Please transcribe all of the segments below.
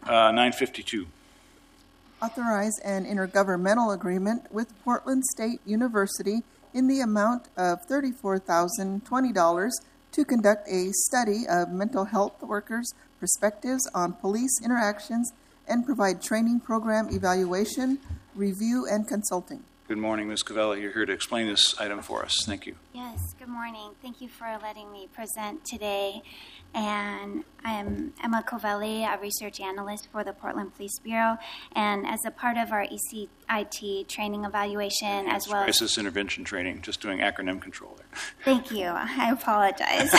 952. Authorize an intergovernmental agreement with Portland State University in the amount of $34,020 to conduct a study of mental health workers' perspectives on police interactions and provide training program evaluation, review, and consulting. Good morning, Ms. Covelli. You're here to explain this item for us. Thank you. Yes, good morning. Thank you for letting me present today. And I'm Emma Covelli, a research analyst for the Portland Police Bureau. And as a part of our ECIT training evaluation, as well as crisis intervention training, just doing acronym control there. Thank you. I apologize.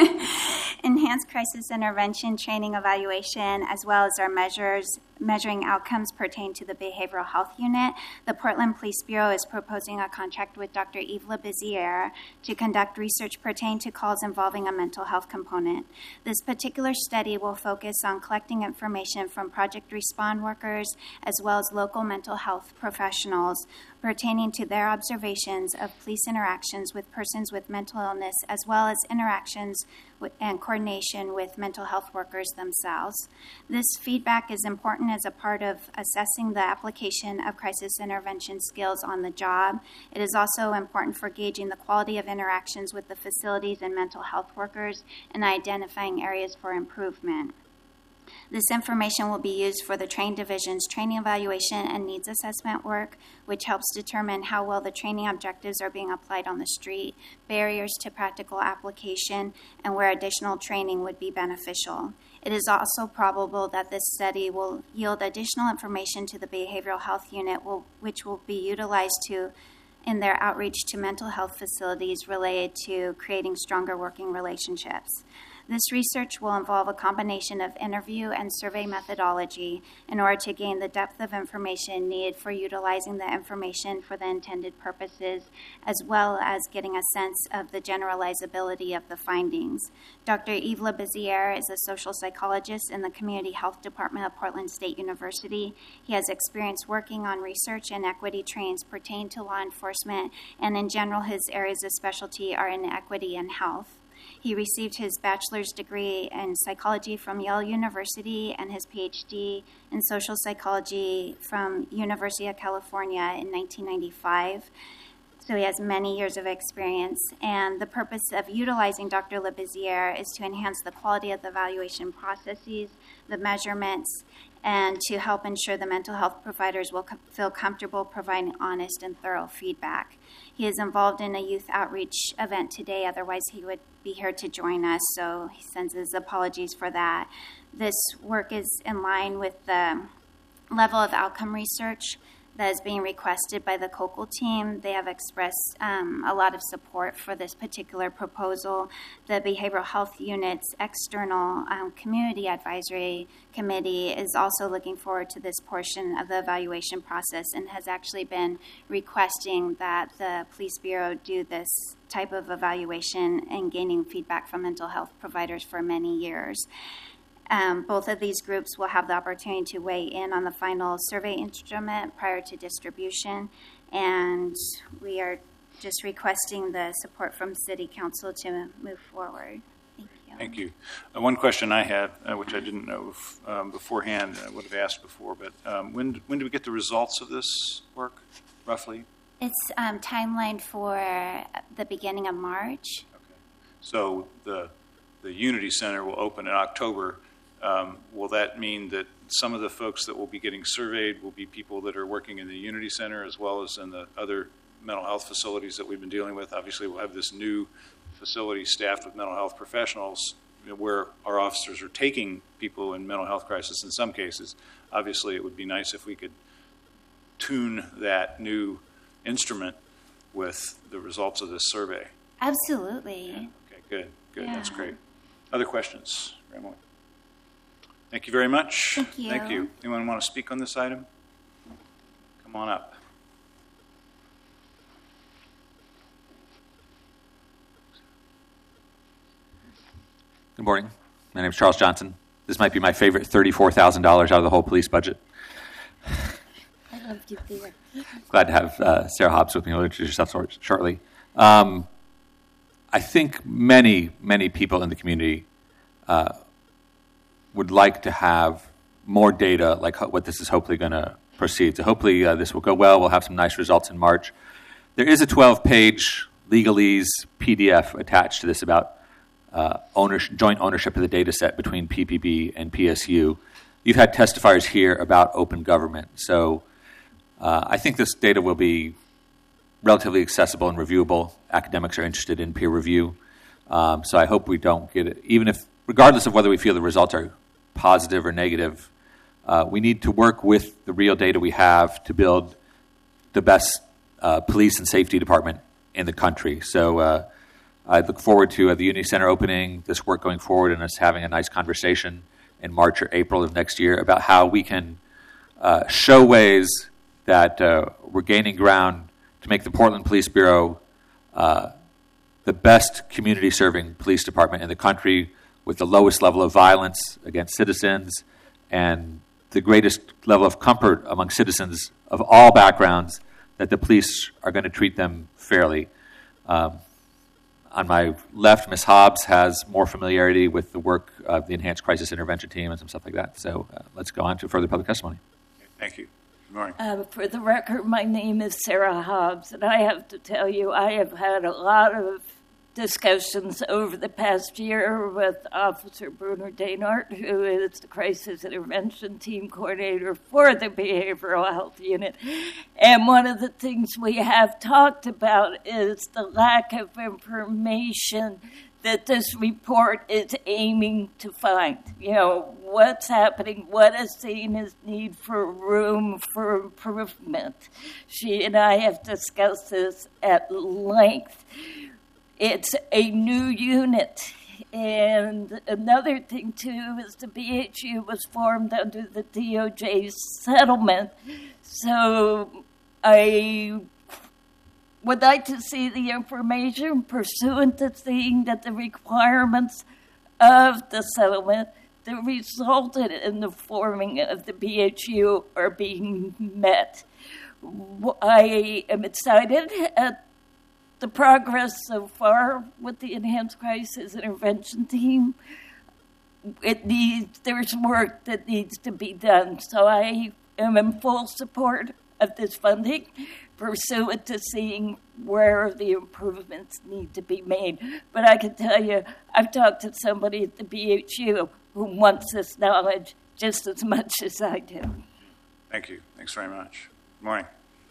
Enhanced crisis intervention training evaluation, as well as our measuring outcomes pertain to the behavioral health unit, the Portland Police Bureau is proposing a contract with Dr. Yves Labiziere to conduct research pertaining to calls involving a mental health component. This particular study will focus on collecting information from Project Respond workers as well as local mental health professionals pertaining to their observations of police interactions with persons with mental illness, as well as interactions and coordination with mental health workers themselves. This feedback is important as a part of assessing the application of crisis intervention skills on the job. It is also important for gauging the quality of interactions with the facilities and mental health workers and identifying areas for improvement. This information will be used for the trained division's training evaluation and needs assessment work, which helps determine how well the training objectives are being applied on the street, barriers to practical application, and where additional training would be beneficial. It is also probable that this study will yield additional information to the behavioral health unit, which will be utilized in their outreach to mental health facilities related to creating stronger working relationships. This research will involve a combination of interview and survey methodology in order to gain the depth of information needed for utilizing the information for the intended purposes, as well as getting a sense of the generalizability of the findings. Dr. Yves Labiziere is a social psychologist in the Community Health Department of Portland State University. He has experience working on research and equity trainings pertaining to law enforcement, and in general, his areas of specialty are in equity and health. He received his bachelor's degree in psychology from Yale University and his PhD in social psychology from University of California in 1995. So he has many years of experience. And the purpose of utilizing Dr. Labiziere is to enhance the quality of the evaluation processes, the measurements, and to help ensure the mental health providers will feel comfortable providing honest and thorough feedback. He is involved in a youth outreach event today, otherwise he would be here to join us, so he sends his apologies for that. This work is in line with the level of outcome research that is being requested by the COCL team. They have expressed a lot of support for this particular proposal. The Behavioral Health Unit's external community advisory committee is also looking forward to this portion of the evaluation process and has actually been requesting that the Police Bureau do this type of evaluation and gaining feedback from mental health providers for many years. Both of these groups will have the opportunity to weigh in on the final survey instrument prior to distribution, and we are just requesting the support from City Council to move forward. Thank you. Thank you. One question I had, which I didn't know beforehand, I would have asked before, but when do we get the results of this work, roughly? It's timelined for the beginning of March. Okay. So the Unity Center will open in October. Will that mean that some of the folks that will be getting surveyed will be people that are working in the Unity Center as well as in the other mental health facilities that we've been dealing with? Obviously, we'll have this new facility staffed with mental health professionals, where our officers are taking people in mental health crisis in some cases. Obviously, it would be nice if we could tune that new instrument with the results of this survey. Absolutely. Yeah. Okay, good. Yeah. That's great. Other questions, Emily? Thank you very much. Thank you. Thank you. Anyone want to speak on this item? Come on up. Good morning. My name is Charles Johnson. This might be my favorite $34,000 out of the whole police budget. I love you there. Glad to have Sarah Hobbs with me. You'll introduce yourself shortly. I think many people in the community would like to have more data, like what this is hopefully going to proceed. So hopefully this will go well. We'll have some nice results in March. There is a 12-page legalese PDF attached to this about joint ownership of the data set between PPB and PSU. You've had testifiers here about open government. So I think this data will be relatively accessible and reviewable. Academics are interested in peer review. So I hope we don't get it, even if, regardless of whether we feel the results are positive or negative, we need to work with the real data we have to build the best police and safety department in the country. So I look forward to the Unity Center opening, this work going forward, and us having a nice conversation in March or April of next year about how we can show ways that we're gaining ground to make the Portland Police Bureau the best community-serving police department in the country with the lowest level of violence against citizens and the greatest level of comfort among citizens of all backgrounds that the police are going to treat them fairly. On my left, Ms. Hobbs has more familiarity with the work of the Enhanced Crisis Intervention Team and some stuff like that. So let's go on to further public testimony. Thank you. Good morning. For the record, my name is Sarah Hobbs, and I have to tell you, I have had a lot of discussions over the past year with Officer Bruner Daynard, who is the Crisis Intervention Team Coordinator for the Behavioral Health Unit. And one of the things we have talked about is the lack of information that this report is aiming to find. You know, what's happening, what is seen as need for room for improvement. She and I have discussed this at length. It's a new unit. And another thing, too, is the BHU was formed under the DOJ settlement. So I would like to see the information pursuant to seeing that the requirements of the settlement that resulted in the forming of the BHU are being met. I am excited at the progress so far with the Enhanced Crisis Intervention Team. There's work that needs to be done, so I am in full support of this funding, pursuant to seeing where the improvements need to be made. But I can tell you, I've talked to somebody at the BHU who wants this knowledge just as much as I do. Thank you. Thanks very much. Good morning.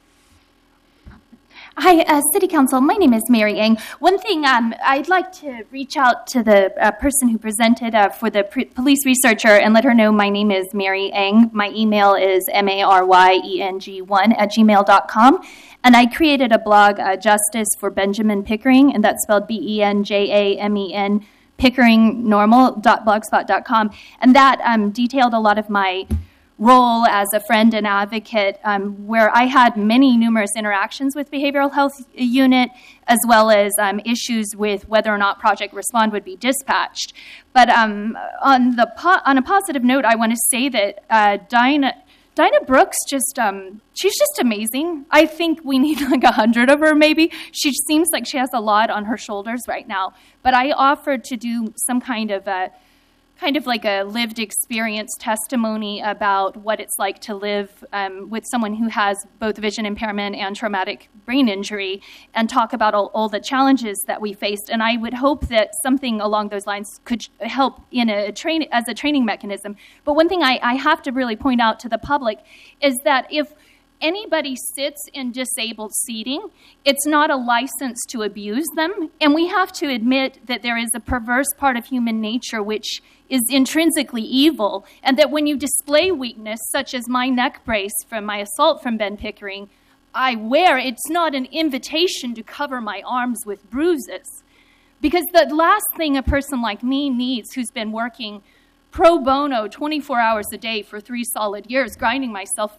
Hi, City Council. My name is Mary Ng. One thing, I'd like to reach out to the person who presented for the police researcher and let her know my name is Mary Ng. My email is maryeng1@gmail.com. And I created a blog, Justice for Benjamin Pickering, and that's spelled BENJAMEN, pickeringnormal.blogspot.com. And that detailed a lot of my role as a friend and advocate, where I had numerous interactions with Behavioral Health Unit, as well as issues with whether or not Project Respond would be dispatched. But on a positive note, I want to say that Dinah Brooks she's just amazing. I think we need like 100 of her maybe. She seems like she has a lot on her shoulders right now. But I offered to do some kind of like a lived experience testimony about what it's like to live with someone who has both vision impairment and traumatic brain injury, and talk about all the challenges that we faced. And I would hope that something along those lines could help as a training mechanism. But one thing I have to really point out to the public is that if anybody sits in disabled seating, it's not a license to abuse them. And we have to admit that there is a perverse part of human nature which is intrinsically evil, and that when you display weakness, such as my neck brace from my assault from Ben Pickering, I wear, it's not an invitation to cover my arms with bruises. Because the last thing a person like me needs, who's been working pro bono 24 hours a day for 3 solid years, running myself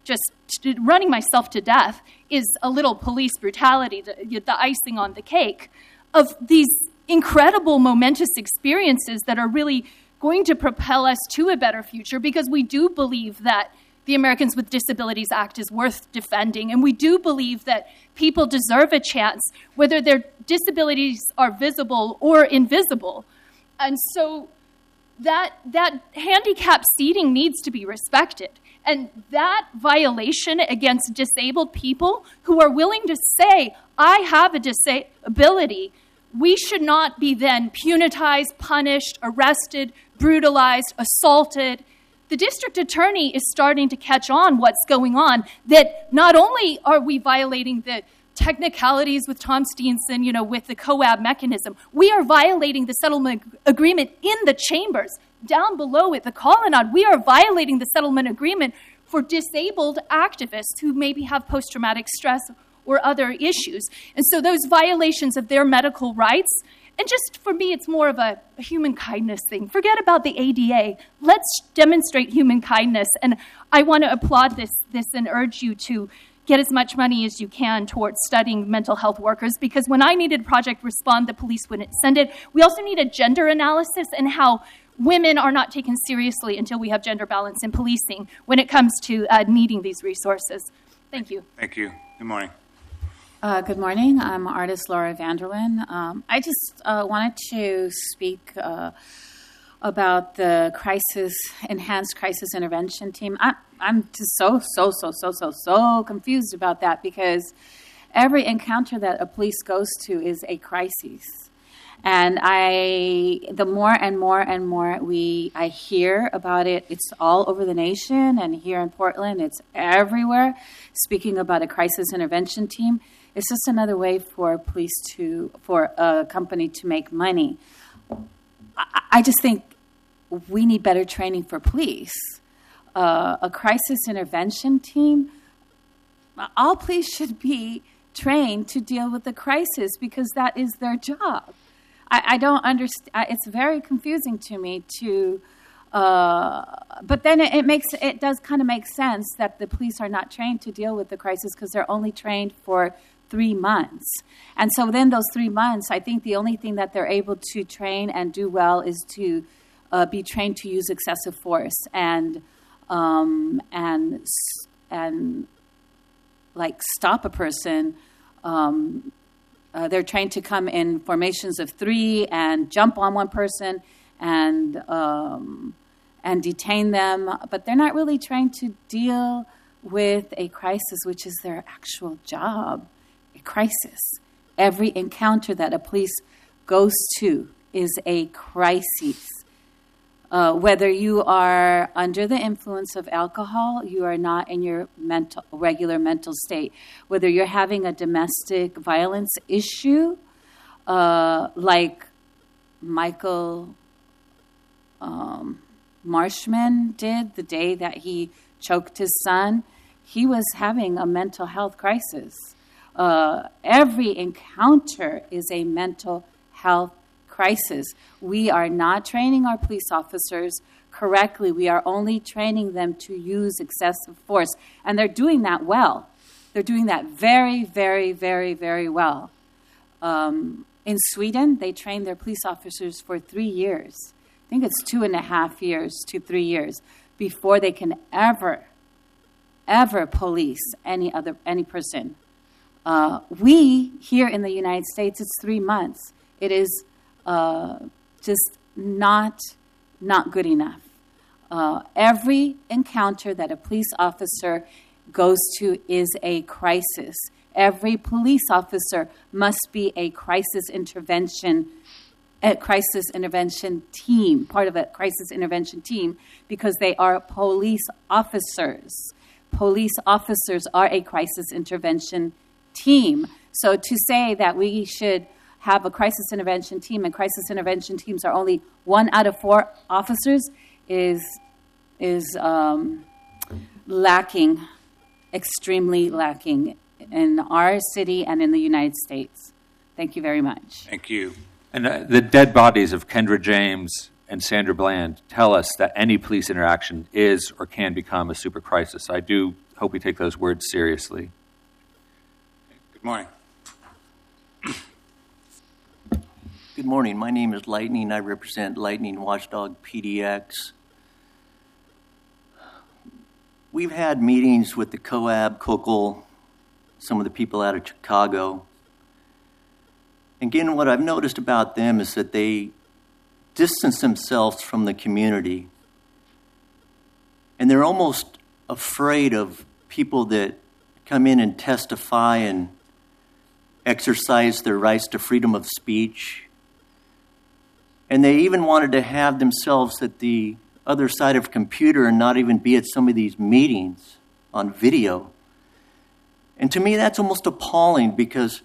to death, is a little police brutality, the icing on the cake of these incredible momentous experiences that are really going to propel us to a better future, because we do believe that the Americans with Disabilities Act is worth defending, and we do believe that people deserve a chance, whether their disabilities are visible or invisible. And so that handicapped seating needs to be respected. And that violation against disabled people who are willing to say, I have a disability, we should not be then punitized, punished, arrested, brutalized, assaulted. The district attorney is starting to catch on what's going on, that not only are we violating the technicalities with Tom Steenson, with the COAB mechanism, we are violating the settlement agreement in the chambers. Down below at the Colonnade, we are violating the settlement agreement for disabled activists who maybe have post-traumatic stress or other issues. And so those violations of their medical rights, and just for me, it's more of a human kindness thing. Forget about the ADA. Let's demonstrate human kindness. And I want to applaud this and urge you to get as much money as you can towards studying mental health workers, because when I needed Project Respond, the police wouldn't send it. We also need a gender analysis and how women are not taken seriously until we have gender balance in policing when it comes to needing these resources. Thank you. Thank you. Good morning. Good morning. I'm artist Laura Vanderlyn. I just wanted to speak about the enhanced crisis intervention team. I'm just so confused about that, because every encounter that a police goes to is a crisis. And the more and more and more I hear about it, it's all over the nation, and here in Portland, it's everywhere, speaking about a crisis intervention team. It's just another way for a company to make money. I just think we need better training for police. A crisis intervention team, all police should be trained to deal with the crisis, because that is their job. I don't understand. It's very confusing to me but then it does kind of make sense that the police are not trained to deal with the crisis, because they're only trained for 3 months. And so within those 3 months, I think the only thing that they're able to train and do well is to be trained to use excessive force and like stop a person. They're trained to come in formations of 3 and jump on one person and detain them, but they're not really trained to deal with a crisis, which is their actual job. A crisis. Every encounter that a police goes to is a crisis. Whether you are under the influence of alcohol, you are not in your regular mental state. Whether you're having a domestic violence issue, like Michael Marshman did the day that he choked his son, he was having a mental health crisis. Every encounter is a mental health crisis. We are not training our police officers correctly. We are only training them to use excessive force. And they're doing that well. They're doing that very, very, very, very well. In Sweden, they train their police officers for 3 years. I think it's 2.5 years to 3 years before they can ever police any person. We, here in the United States, it's 3 months. It is just not good enough. Every encounter that a police officer goes to is a crisis. Every police officer must be a crisis intervention team, part of a crisis intervention team, because they are police officers. Police officers are a crisis intervention team. So to say that we should have a crisis intervention team and crisis intervention teams are only 1 out of 4 officers is lacking, extremely lacking in our city and in the United States. Thank you very much. Thank you. And the dead bodies of Kendra James and Sandra Bland tell us that any police interaction is or can become a super crisis. I do hope we take those words seriously. Good morning. Good morning. My name is Lightning. I represent Lightning Watchdog PDX. We've had meetings with the COAB, COCL, some of the people out of Chicago. Again, what I've noticed about them is that they distance themselves from the community. And they're almost afraid of people that come in and testify and exercise their rights to freedom of speech. And they even wanted to have themselves at the other side of a computer and not even be at some of these meetings on video. And to me, that's almost appalling, because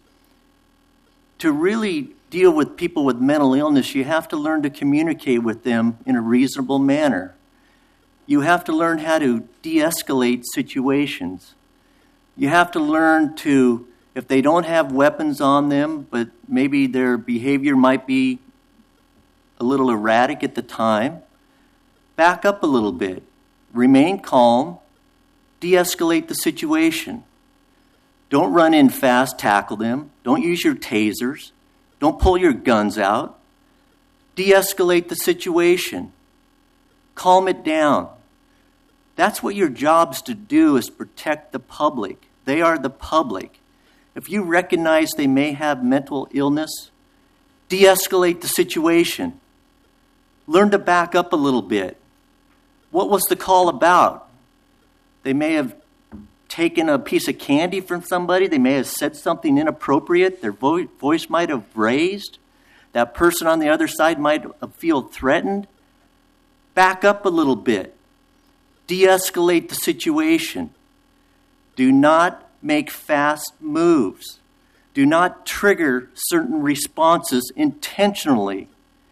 to really deal with people with mental illness, you have to learn to communicate with them in a reasonable manner. You have to learn how to de-escalate situations. You have to learn to, if they don't have weapons on them, but maybe their behavior might be a little erratic at the time, back up a little bit. Remain calm. De-escalate the situation. Don't run in fast, tackle them. Don't use your tasers. Don't pull your guns out. De-escalate the situation. Calm it down. That's what your job's to do, is protect the public. They are the public. If you recognize they may have mental illness, de-escalate the situation. Learn to back up a little bit. What was the call about? They may have taken a piece of candy from somebody. They may have said something inappropriate. Their voice might have raised. That person on the other side might feel threatened. Back up a little bit. De-escalate the situation. Do not make fast moves. Do not trigger certain responses intentionally.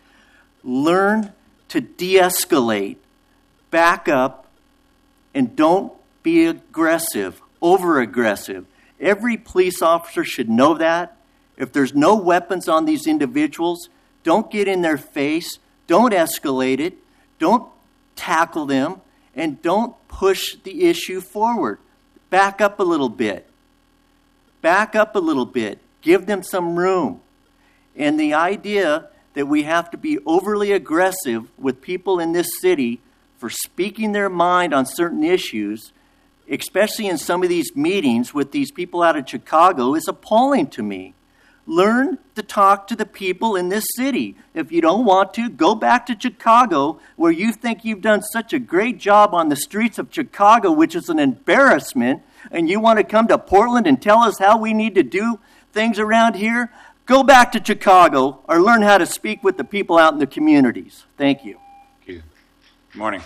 Learn to de-escalate. Back up, and don't be aggressive, over-aggressive. Every police officer should know that. If there's no weapons on these individuals, don't get in their face, don't escalate it, don't tackle them, and don't push the issue forward. Back up a little bit. Back up a little bit. Give them some room. And the idea that we have to be overly aggressive with people in this city for speaking their mind on certain issues, especially in some of these meetings with these people out of Chicago, is appalling to me. Learn to talk to the people in this city. If you don't want to, go back to Chicago, where you think you've done such a great job on the streets of Chicago, which is an embarrassment, and you want to come to Portland and tell us how we need to do things around here. Go back to Chicago, or learn how to speak with the people out in the communities. Thank you. Thank you. Good morning.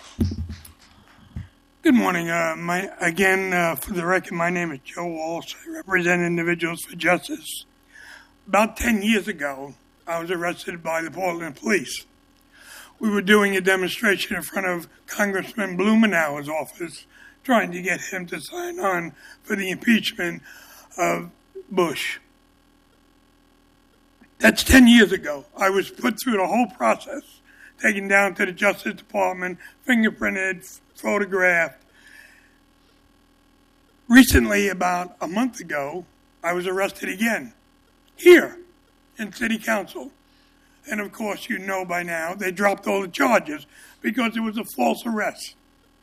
Good morning. For the record, my name is Joe Walsh. I represent Individuals for Justice. About 10 years ago, I was arrested by the Portland police. We were doing a demonstration in front of Congressman Blumenauer's office, trying to get him to sign on for the impeachment of Bush. That's 10 years ago. I was put through the whole process, taken down to the Justice Department, fingerprinted, photographed. Recently, about a month ago, I was arrested again, here in City Council. And of course, you know by now, they dropped all the charges because it was a false arrest.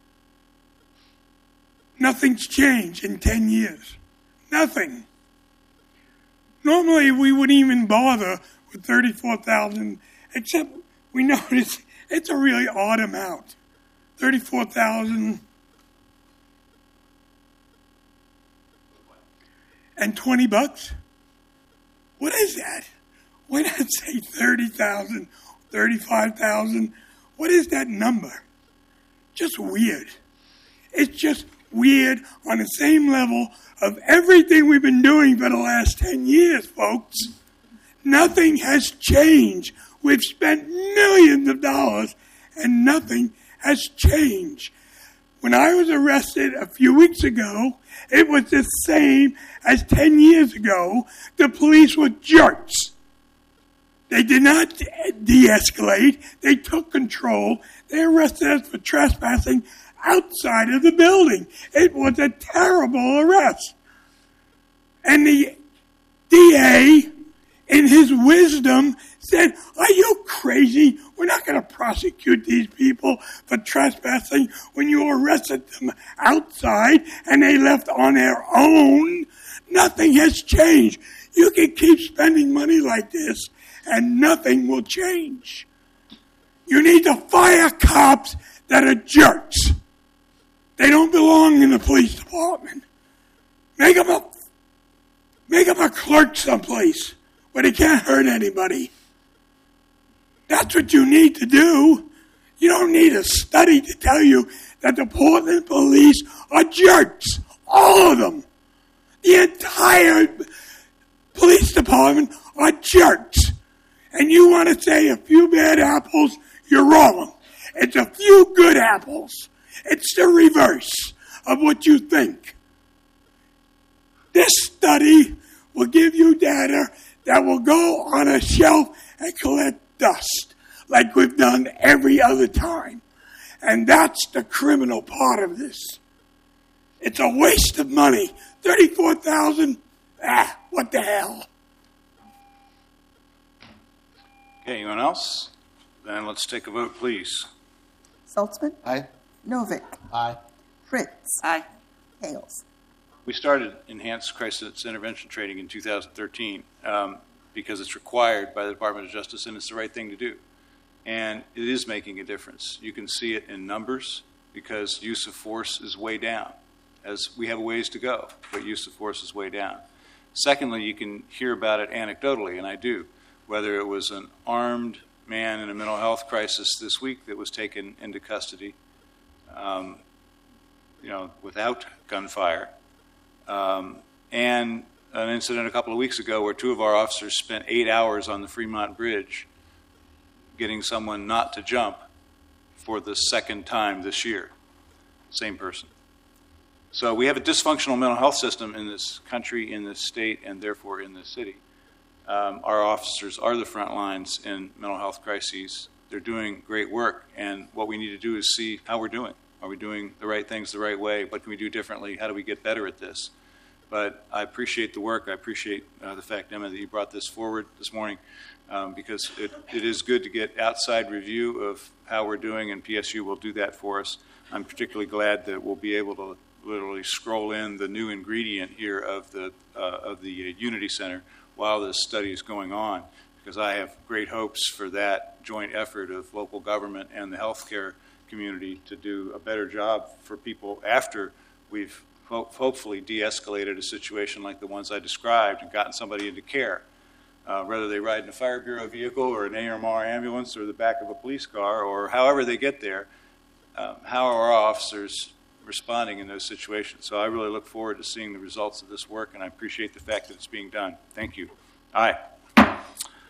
Nothing's changed in 10 years. Nothing. Normally, we wouldn't even bother with $34,000, except we notice it's a really odd amount. $34,000 and $20. What is that? Why not say 30,000, 35,000? What is that number? Just weird. It's just weird on the same level of everything we've been doing for the last 10 years, folks. Nothing has changed. We've spent millions of dollars and nothing has changed. When I was arrested a few weeks ago, it was the same as 10 years ago. The police were jerks. They did not de-escalate. They took control. They arrested us for trespassing outside of the building. It was a terrible arrest. And the DA, in his wisdom, said, "Are you crazy? We're not going to prosecute these people for trespassing when you arrested them outside and they left on their own." Nothing has changed. You can keep spending money like this and nothing will change. You need to fire cops that are jerks. They don't belong in the police department. Make them a clerk someplace where they can't hurt anybody. That's what you need to do. You don't need a study to tell you that the Portland police are jerks. All of them. The entire police department are jerks. And you want to say a few bad apples, you're wrong. It's a few good apples. It's the reverse of what you think. This study will give you data that will go on a shelf and collect dust, like we've done every other time. And that's the criminal part of this. It's a waste of money. $34,000, what the hell? Okay, anyone else? Then let's take a vote, please. Saltzman? Aye. Novick? Aye. Fritz? Aye. Hales? We started enhanced crisis intervention training in 2013 because it's required by the Department of Justice, and it's the right thing to do. And it is making a difference. You can see it in numbers because use of force is way down, as we have a ways to go, but use of force is way down. Secondly, you can hear about it anecdotally, and I do, whether it was an armed man in a mental health crisis this week that was taken into custody, without gunfire, and an incident a couple of weeks ago where two of our officers spent 8 hours on the Fremont Bridge getting someone not to jump for the second time this year. Same person. So we have a dysfunctional mental health system in this country, in this state, and therefore in this city. Our officers are the front lines in mental health crises. They're doing great work, and what we need to do is see how we're doing. Are we doing the right things the right way? What can we do differently? How do we get better at this? But I appreciate the work. I appreciate the fact, Emma, that you brought this forward this morning because it is good to get outside review of how we're doing, and PSU will do that for us. I'm particularly glad that we'll be able to literally scroll in the new ingredient here of the Unity Center while this study is going on, because I have great hopes for that joint effort of local government and the healthcare community to do a better job for people after we've hopefully de-escalated a situation like the ones I described and gotten somebody into care. Whether they ride in a fire bureau vehicle or an AMR ambulance or the back of a police car or however they get there, how are our officers responding in those situations? So I really look forward to seeing the results of this work, and I appreciate the fact that it's being done. Thank you. Aye.